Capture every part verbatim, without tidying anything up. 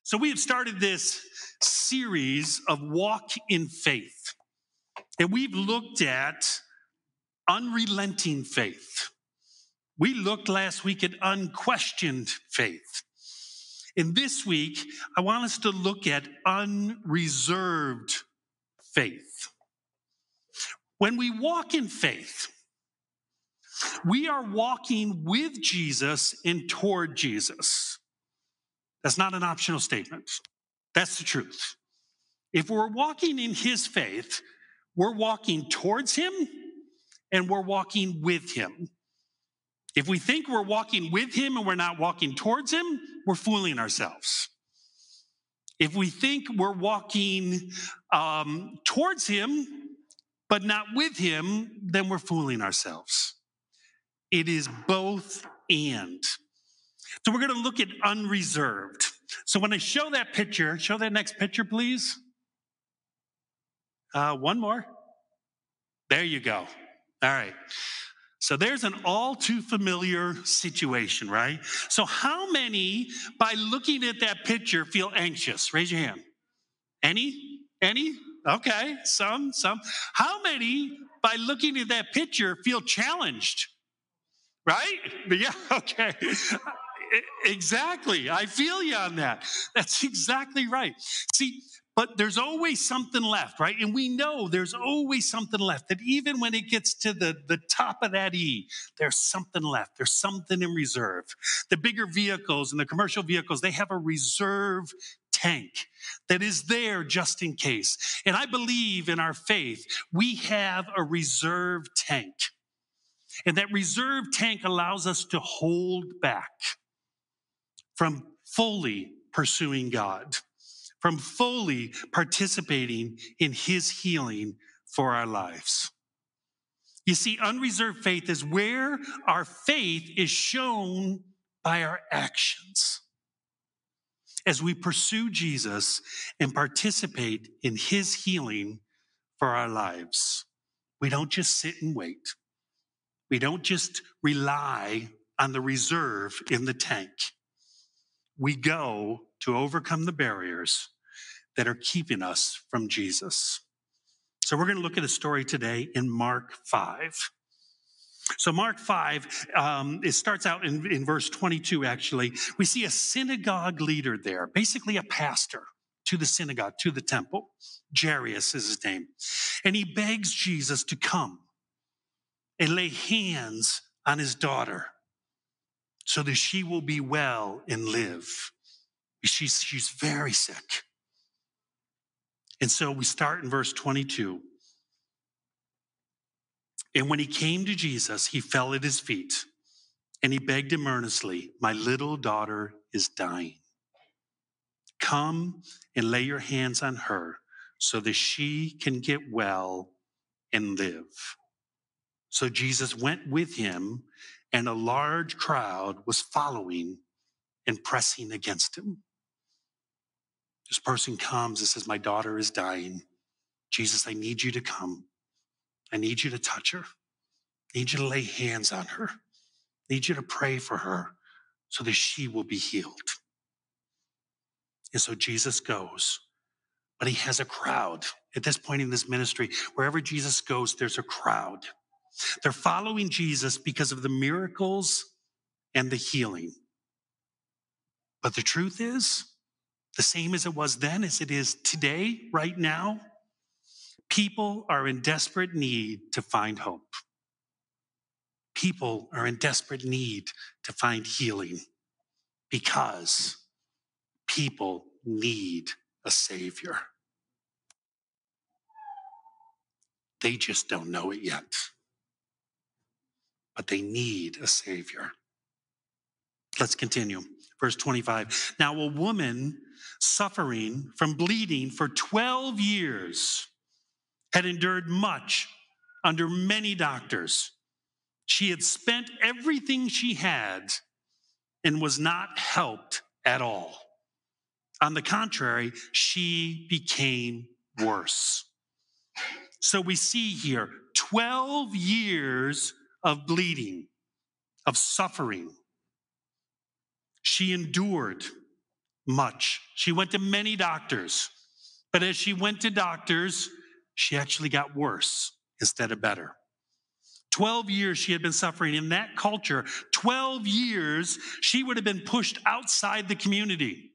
So we have started this series of Walk in Faith. And we've looked at unrelenting faith. We looked last week at unquestioned faith. And this week, I want us to look at unreserved faith. When we walk in faith, we are walking with Jesus and toward Jesus. That's not an optional statement. That's the truth. If we're walking in his faith, we're walking towards him and we're walking with him. If we think we're walking with him and we're not walking towards him, we're fooling ourselves. If we think we're walking um, towards him but not with him, then we're fooling ourselves. It is both and. So we're going to look at unreserved. So when I show that picture, show that next picture, please. Uh, one more. There you go. All right. So there's an all too familiar situation, right? So how many, by looking at that picture, feel anxious? Raise your hand. Any? Any? Okay. Some, some. How many, by looking at that picture, feel challenged? Right? Yeah, okay. Exactly. I feel you on that. That's exactly right. See, but there's always something left, right? And we know there's always something left. That even when it gets to the, the top of that E, there's something left. There's something in reserve. The bigger vehicles and the commercial vehicles, they have a reserve tank that is there just in case. And I believe in our faith, we have a reserve tank. And that reserve tank allows us to hold back from fully pursuing God, from fully participating in his healing for our lives. You see, unreserved faith is where our faith is shown by our actions. As we pursue Jesus and participate in his healing for our lives, we don't just sit and wait. We don't just rely on the reserve in the tank. We go to overcome the barriers that are keeping us from Jesus. So we're going to look at a story today in Mark five. So Mark five, um, it starts out in, in verse twenty-two, actually. We see a synagogue leader there, basically a pastor to the synagogue, to the temple. Jairus is his name. And he begs Jesus to come and lay hands on his daughter so that she will be well and live. She's, she's very sick. And so we start in verse twenty-two. And when he came to Jesus, he fell at his feet and he begged him earnestly, "My little daughter is dying. Come and lay your hands on her so that she can get well and live." So Jesus went with him, and a large crowd was following and pressing against him. This person comes and says, "My daughter is dying. Jesus, I need you to come. I need you to touch her. I need you to lay hands on her. I need you to pray for her so that she will be healed." And so Jesus goes, but he has a crowd. At this point in this ministry, wherever Jesus goes, there's a crowd. They're following Jesus because of the miracles and the healing. But the truth is, the same as it was then as it is today, right now, people are in desperate need to find hope. People are in desperate need to find healing because people need a Savior. They just don't know it yet, but they need a Savior. Let's continue. Verse twenty-five. Now, a woman suffering from bleeding for twelve years had endured much under many doctors. She had spent everything she had and was not helped at all. On the contrary, she became worse. So we see here twelve years of bleeding, of suffering. She endured much. She went to many doctors. But as she went to doctors, she actually got worse instead of better. twelve years she had been suffering. In that culture, twelve years she would have been pushed outside the community.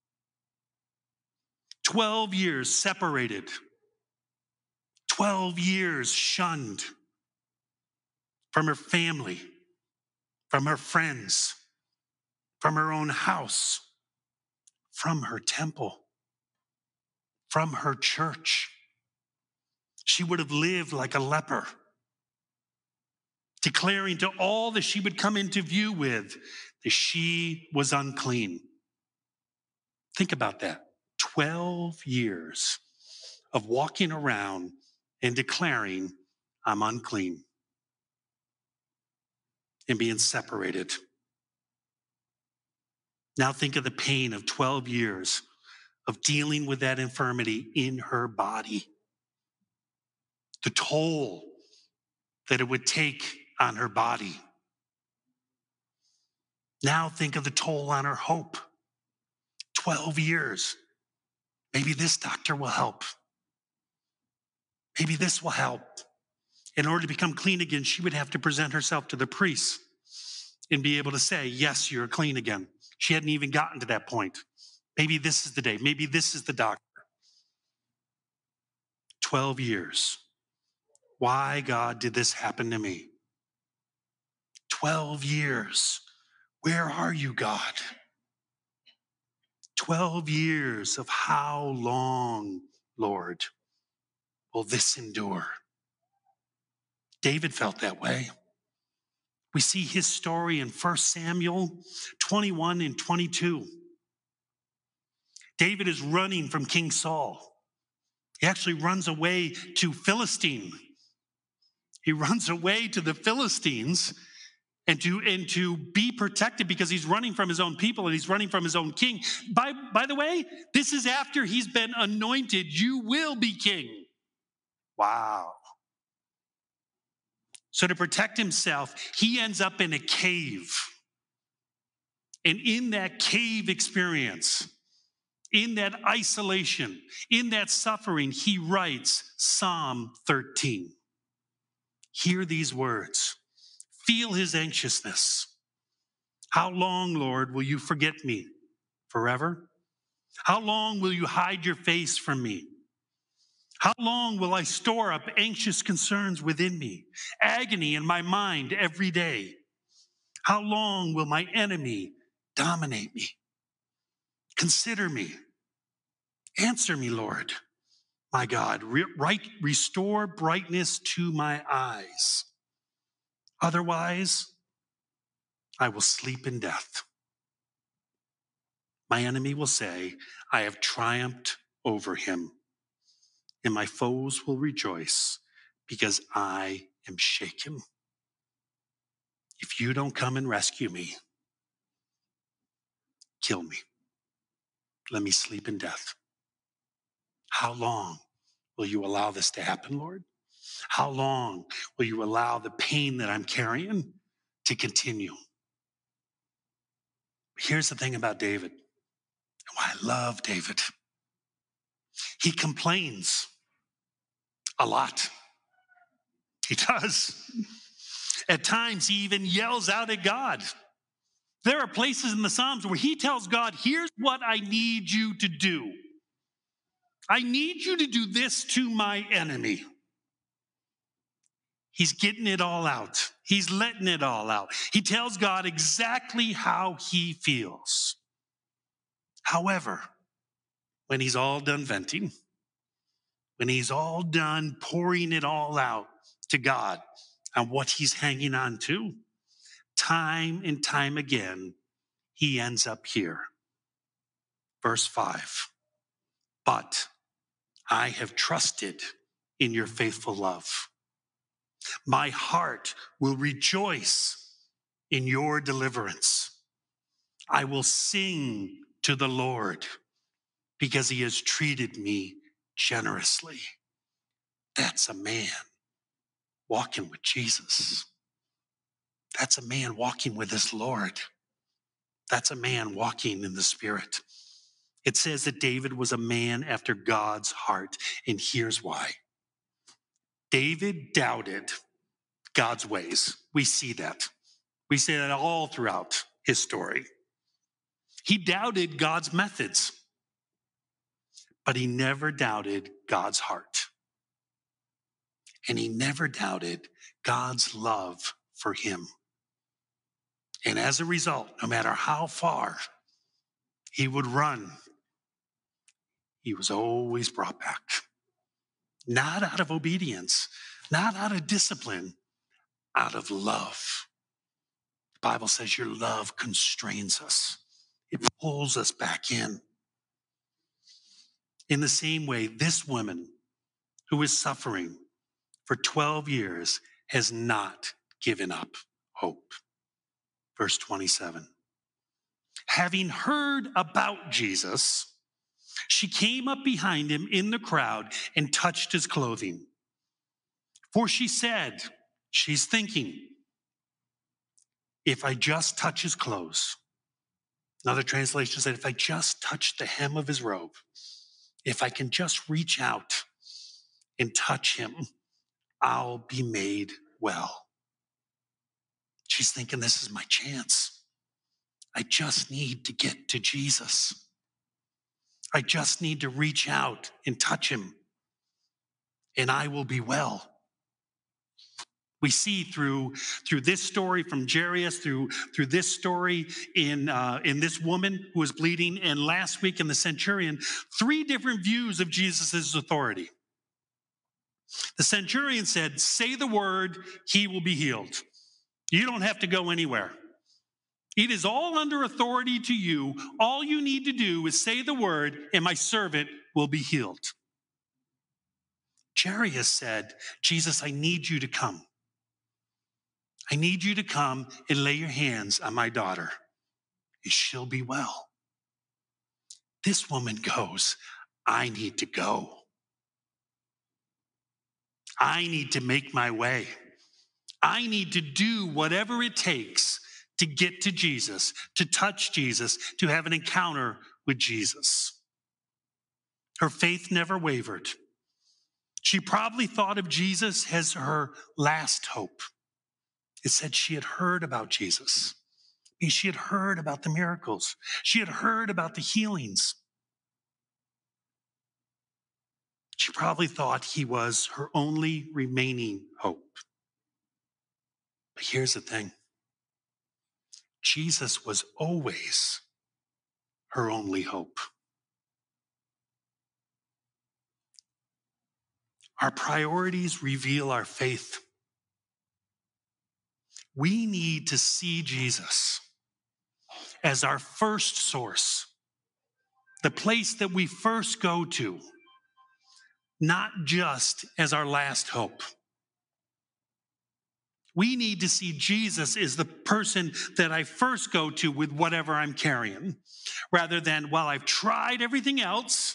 twelve years separated. twelve years shunned from her family, from her friends, from her own house, from her temple, from her church. She would have lived like a leper, declaring to all that she would come into view with that she was unclean. Think about that. twelve years of walking around and declaring, I'm unclean, and being separated. Now think of the pain of twelve years of dealing with that infirmity in her body. The toll that it would take on her body. Now think of the toll on her hope. twelve years. Maybe this doctor will help. Maybe this will help. In order to become clean again, she would have to present herself to the priest and be able to say, yes, you're clean again. She hadn't even gotten to that point. Maybe this is the day. Maybe this is the doctor. twelve years. Why, God, did this happen to me? twelve years. Where are you, God? twelve years of how long, Lord, will this endure? David felt that way. We see his story in First Samuel twenty-one and twenty-two. David is running from King Saul. He actually runs away to Philistine. He runs away to the Philistines and to, and to be protected because he's running from his own people and he's running from his own king. By, by the way, this is after he's been anointed. You will be king. Wow. So to protect himself, he ends up in a cave. And in that cave experience, in that isolation, in that suffering, he writes Psalm thirteen. Hear these words. Feel his anxiousness. How long, Lord, will you forget me? Forever? How long will you hide your face from me? How long will I store up anxious concerns within me, agony in my mind every day? How long will my enemy dominate me? Consider me. Answer me, Lord, my God. Re- right, restore brightness to my eyes. Otherwise, I will sleep in death. My enemy will say, I have triumphed over him, and my foes will rejoice because I am shaken. If you don't come and rescue me, kill me. Let me sleep in death. How long will you allow this to happen, Lord? How long will you allow the pain that I'm carrying to continue? Here's the thing about David, and why I love David. He complains a lot. He does. At times, he even yells out at God. There are places in the Psalms where he tells God, here's what I need you to do. I need you to do this to my enemy. He's getting it all out. He's letting it all out. He tells God exactly how he feels. However, when he's all done venting, when he's all done pouring it all out to God and what he's hanging on to, time and time again, he ends up here. Verse five, but I have trusted in your faithful love. My heart will rejoice in your deliverance. I will sing to the Lord because he has treated me generously. That's a man walking with Jesus. That's a man walking with his Lord. That's a man walking in the Spirit. It says that David was a man after God's heart, and here's why. David doubted God's ways. We see that. We see that all throughout his story. He doubted God's methods, but he never doubted God's heart. And he never doubted God's love for him. And as a result, no matter how far he would run, he was always brought back. Not out of obedience, not out of discipline, out of love. The Bible says your love constrains us. It pulls us back in. In the same way, this woman who is suffering for twelve years has not given up hope. Verse twenty-seven. Having heard about Jesus, she came up behind him in the crowd and touched his clothing. For she said, she's thinking, if I just touch his clothes. Another translation said, if I just touch the hem of his robe, if I can just reach out and touch him, I'll be made well. She's thinking, this is my chance. I just need to get to Jesus. I just need to reach out and touch him, and I will be well. We see through, through this story from Jairus, through, through this story in, uh, in this woman who was bleeding, and last week in the centurion, three different views of Jesus' authority. The centurion said, say the word, he will be healed. You don't have to go anywhere. It is all under authority to you. All you need to do is say the word, and my servant will be healed. Jairus said, Jesus, I need you to come. I need you to come and lay your hands on my daughter, and she'll be well. This woman goes, I need to go. I need to make my way. I need to do whatever it takes to get to Jesus, to touch Jesus, to have an encounter with Jesus. Her faith never wavered. She probably thought of Jesus as her last hope. It said she had heard about Jesus. She had heard about the miracles. She had heard about the healings. She probably thought he was her only remaining hope. But here's the thing. Jesus was always her only hope. Our priorities reveal our faith. We need to see Jesus as our first source, the place that we first go to, not just as our last hope. We need to see Jesus as the person that I first go to with whatever I'm carrying, rather than, well, I've tried everything else,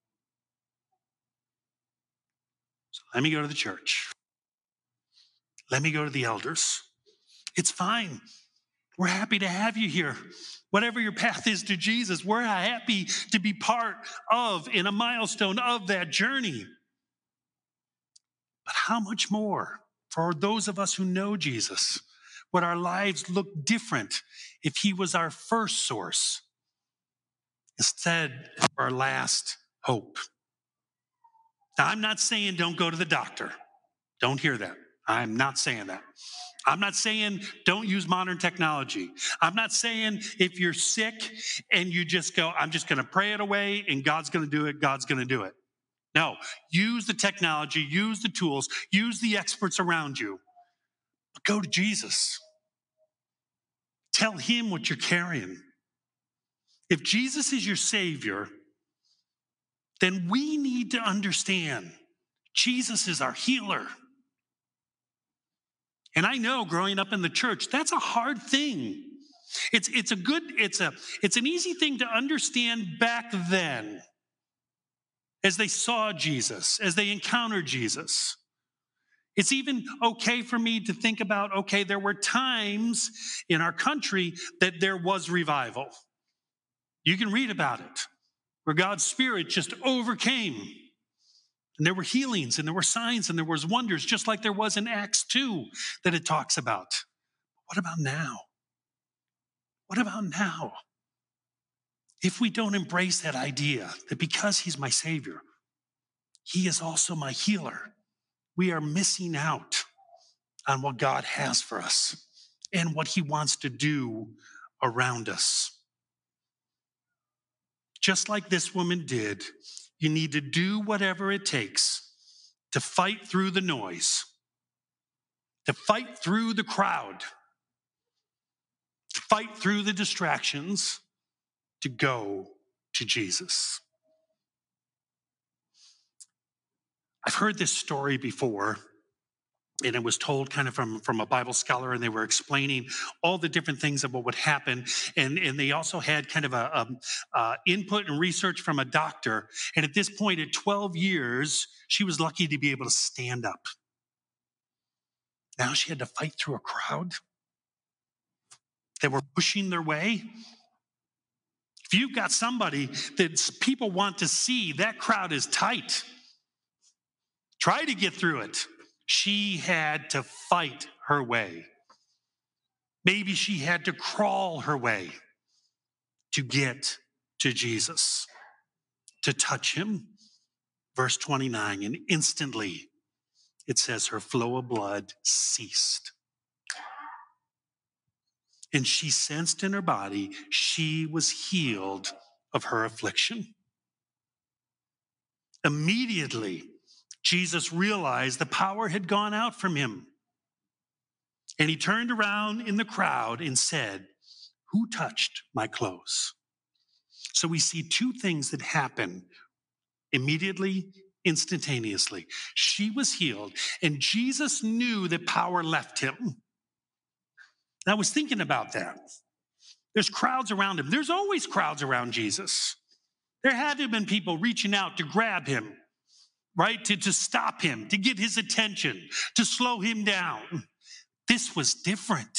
so let me go to the church. Let me go to the elders. It's fine. We're happy to have you here. Whatever your path is to Jesus, we're happy to be part of, in a milestone of that journey. But how much more for those of us who know Jesus? Would our lives look different if he was our first source instead of our last hope? Now, I'm not saying don't go to the doctor. Don't hear that. I'm not saying that. I'm not saying don't use modern technology. I'm not saying if you're sick and you just go, I'm just going to pray it away and God's going to do it, God's going to do it. No, use the technology, use the tools, use the experts around you. But go to Jesus. Tell him what you're carrying. If Jesus is your Savior, then we need to understand Jesus is our healer. And I know growing up in the church, that's a hard thing. It's, it's a good, it's a, it's an easy thing to understand back then as they saw Jesus, as they encountered Jesus. It's even okay for me to think about, okay, there were times in our country that there was revival. You can read about it. where God's Spirit just overcame. And there were healings and there were signs and there was wonders, just like there was in Acts two that it talks about. What about now? What about now? If we don't embrace that idea that because he's my Savior, he is also my healer, we are missing out on what God has for us and what he wants to do around us. Just like this woman did, you need to do whatever it takes to fight through the noise, to fight through the crowd, to fight through the distractions, to go to Jesus. I've heard this story before, and it was told kind of from, from a Bible scholar, and they were explaining all the different things of what would happen. And, and they also had kind of a, a, a input and research from a doctor. And at this point, at twelve years, she was lucky to be able to stand up. Now she had to fight through a crowd that were pushing their way. If you've got somebody that people want to see, that crowd is tight. Try to get through it. She had to fight her way. Maybe she had to crawl her way to get to Jesus, to touch him. Verse twenty-nine, and instantly it says her flow of blood ceased. And she sensed in her body she was healed of her affliction. Immediately, Jesus realized the power had gone out from him. And he turned around in the crowd and said, "Who touched my clothes?" So we see two things that happen immediately, instantaneously. She was healed, and Jesus knew that power left him. And I was thinking about that. There's crowds around him. There's always crowds around Jesus. There had to have been people reaching out to grab him, right? To, to stop him, to get his attention, to slow him down. This was different.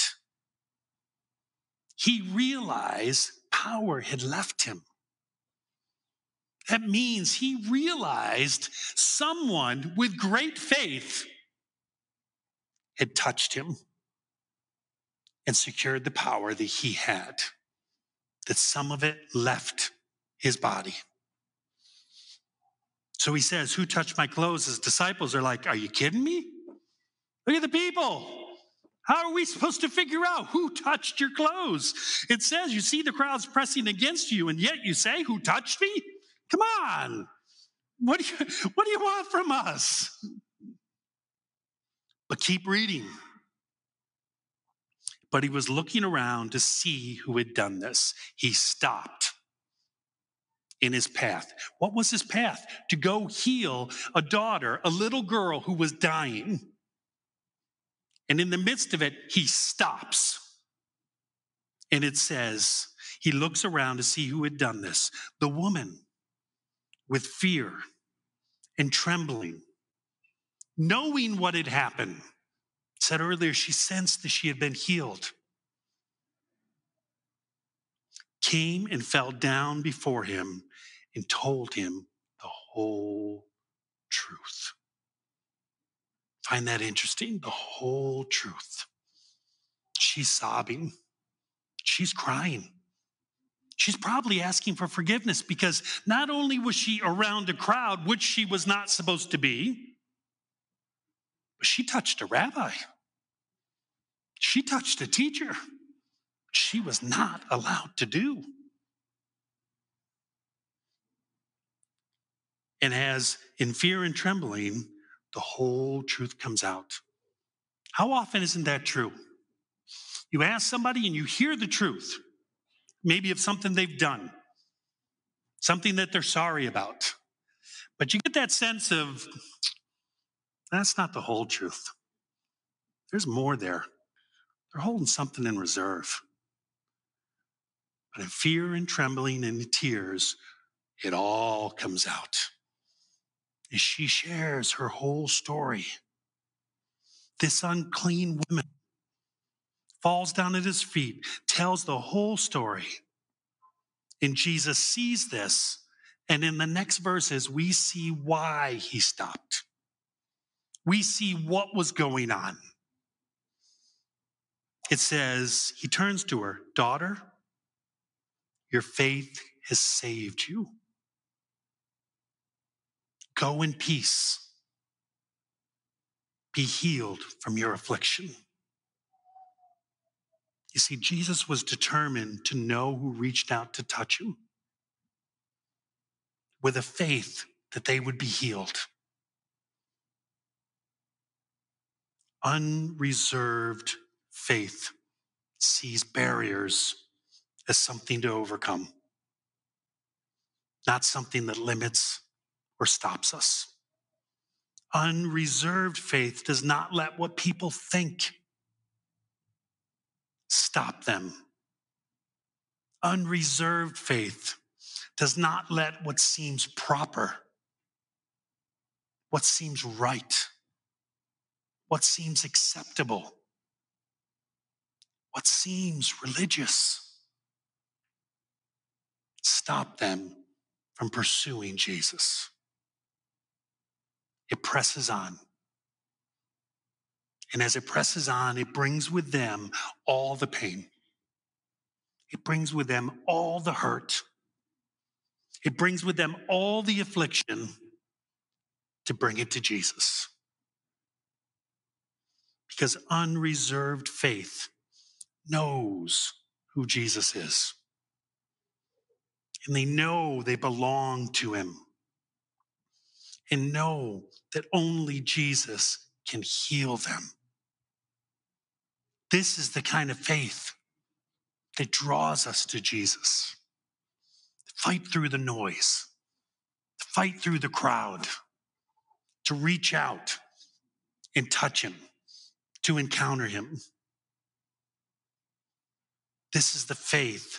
He realized power had left him. That means he realized someone with great faith had touched him and secured the power that he had, that some of it left his body. So he says, "Who touched my clothes?" His disciples are like, "Are you kidding me? Look at the people. How are we supposed to figure out who touched your clothes?" It says, you see the crowds pressing against you, and yet you say, "Who touched me?" Come on. What do you, what do you want from us? But keep reading. But he was looking around to see who had done this. He stopped in his path. What was his path? To go heal a daughter, a little girl who was dying. And in the midst of it, he stops. And it says, he looks around to see who had done this. The woman, with fear and trembling, knowing what had happened, said earlier she sensed that she had been healed, came and fell down before him and told him the whole truth. Find that interesting? The whole truth. She's sobbing. She's crying. She's probably asking for forgiveness because not only was she around a crowd, which she was not supposed to be, but she touched a rabbi. She touched a teacher. She was not allowed to do. And as in fear and trembling, the whole truth comes out. How often isn't that true? You ask somebody and you hear the truth, maybe of something they've done, something that they're sorry about. But you get that sense of, that's not the whole truth. There's more there. They're holding something in reserve. But in fear and trembling and tears, it all comes out. As she shares her whole story, this unclean woman falls down at his feet, tells the whole story. And Jesus sees this And in the next verses, we see why he stopped. We see what was going on. It says, he turns to her, daughter, your faith has saved you. Go in peace. Be healed from your affliction. You see, Jesus was determined to know who reached out to touch him with a faith that they would be healed. Unreserved faith sees barriers as something to overcome, not something that limits or stops us. Unreserved faith does not let what people think stop them. Unreserved faith does not let what seems proper, what seems right, what seems acceptable, what seems religious, stop them from pursuing Jesus. It presses on. And as it presses on, it brings with them all the pain. It brings with them all the hurt. It brings with them all the affliction to bring it to Jesus. Because unreserved faith knows who Jesus is. And they know they belong to him. And know that only Jesus can heal them. This is the kind of faith that draws us to Jesus. To fight through the noise, to fight through the crowd, to reach out and touch him, to encounter him. This is the faith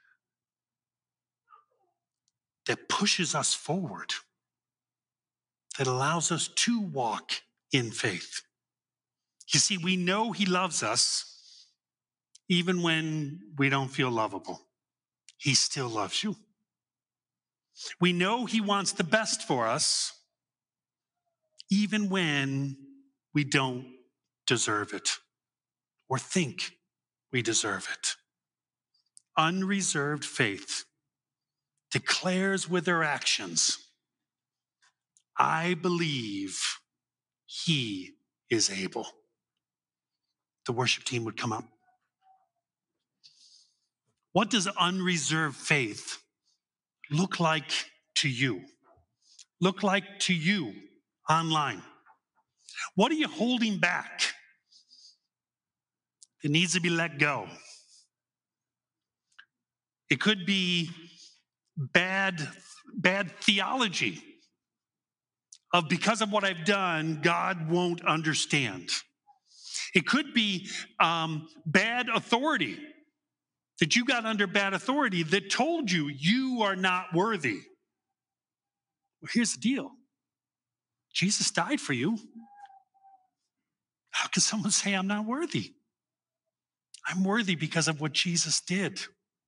that pushes us forward, that allows us to walk in faith. You see, we know he loves us even when we don't feel lovable. He still loves you. We know he wants the best for us even when we don't deserve it or think we deserve it. Unreserved faith declares with their actions, I believe he is able. The worship team would come up. What does unreserved faith look like to you? Look like to you online? What are you holding back that needs to be let go? It could be bad, bad theology of because of what I've done, God won't understand. It could be um, bad authority, that you got under bad authority that told you you are not worthy. Well, here's the deal. Jesus died for you. How can someone say I'm not worthy? I'm worthy because of what Jesus did.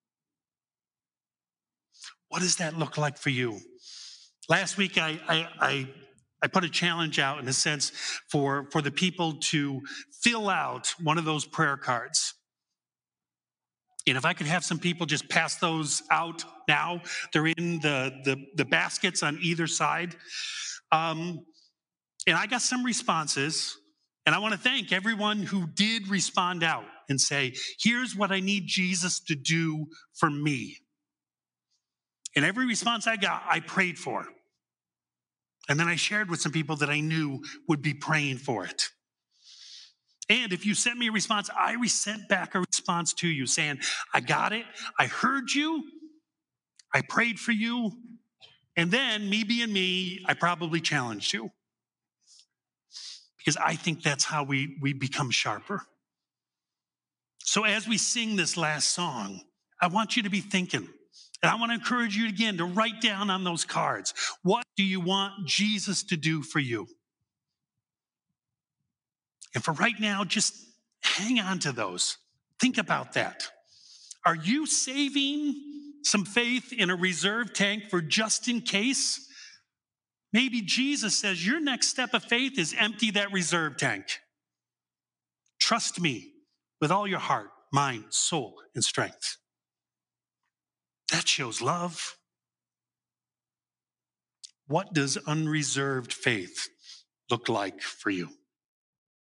What does that look like for you? Last week, I, I, I, I put a challenge out in a sense for, for the people to fill out one of those prayer cards. And if I could have some people just pass those out now, they're in the, the, the baskets on either side. Um, and I got some responses, and I want to thank everyone who did respond out and say, here's what I need Jesus to do for me. And every response I got, I prayed for. And then I shared with some people that I knew would be praying for it. And if you sent me a response, I sent back a response to you saying, I got it. I heard you. I prayed for you. And then, me being me, I probably challenged you. Because I think that's how we, we become sharper. So as we sing this last song, I want you to be thinking. And I want to encourage you again to write down on those cards, what do you want Jesus to do for you? And for right now, just hang on to those. Think about that. Are you saving some faith in a reserve tank for just in case? Maybe Jesus says your next step of faith is empty that reserve tank. Trust me with all your heart, mind, soul, and strength. That shows love. What does unreserved faith look like for you?